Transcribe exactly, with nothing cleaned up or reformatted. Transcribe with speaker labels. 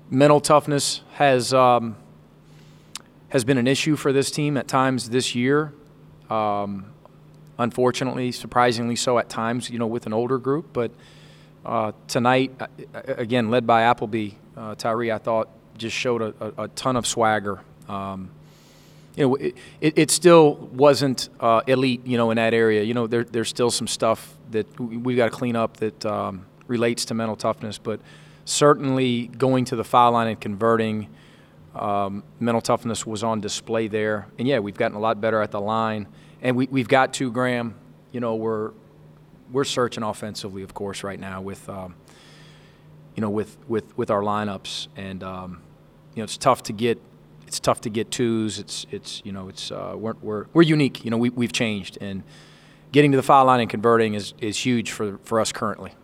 Speaker 1: mental toughness has um, has been an issue for this team at times this year. Um, unfortunately, surprisingly so at times, you know, with an older group. But uh, tonight, again, led by Appleby, uh, Tyree, I thought just showed a, a, a ton of swagger. Um, you know, it, it, it still wasn't uh, elite, you know, in that area. You know, there, there's still some stuff that we've got to clean up that um, relates to mental toughness. But certainly going to the foul line and converting, um, mental toughness was on display there. And, yeah, we've gotten a lot better at the line. And we, we've got to, Graham, you know, we're we're searching offensively, of course, right now with, um, you know, with, with, with our lineups. And, um, you know, it's tough to get it's tough to get twos. It's, it's you know, it's uh, we're, we're, we're unique. You know, we, we've changed. And getting to the foul line and converting is, is huge for, for us currently.